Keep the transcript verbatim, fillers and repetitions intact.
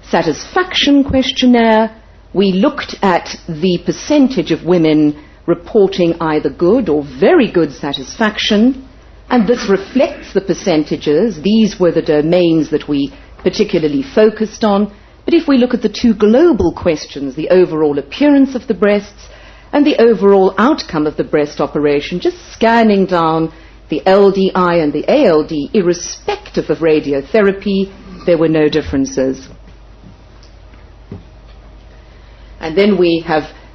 satisfaction questionnaire, we looked at the percentage of women reporting either good or very good satisfaction, and this reflects the percentages. These were the domains that we particularly focused on. But if we look at the two global questions, the overall appearance of the breasts and the overall outcome of the breast operation, just scanning down the L D I and the A L D, irrespective of radiotherapy, there were no differences. And then we have